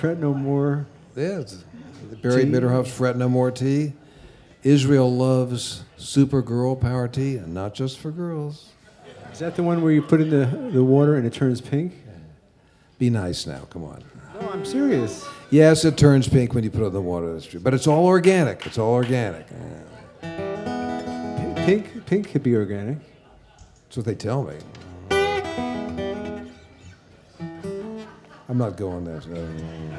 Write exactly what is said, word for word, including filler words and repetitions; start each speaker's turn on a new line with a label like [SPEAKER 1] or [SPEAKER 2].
[SPEAKER 1] Fret no more.
[SPEAKER 2] Yeah, it's Barry
[SPEAKER 1] Tea.
[SPEAKER 2] Bitterhoff's Fret No More Tea. Israel loves Supergirl Power Tea, and not just for girls.
[SPEAKER 1] Is that the one where you put in the, the water and it turns pink?
[SPEAKER 2] Be nice now, come on.
[SPEAKER 1] No, I'm serious.
[SPEAKER 2] Yes, it turns pink when you put it in the water, that's true. But it's all organic. It's all organic. Yeah.
[SPEAKER 1] Pink, pink could be organic.
[SPEAKER 2] That's what they tell me. I'm not going there. So.